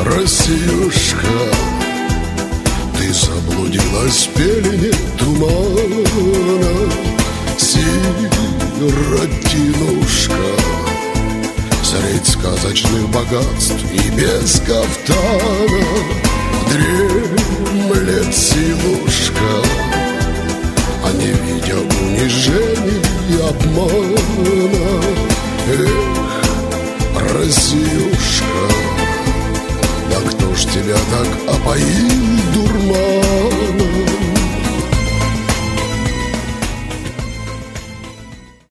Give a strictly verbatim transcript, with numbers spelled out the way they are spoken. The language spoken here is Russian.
Россиюшка, ты заблудилась в пелене тумана, сиротинушка, средь сказочных богатств и без кафтана дремлет сиротка.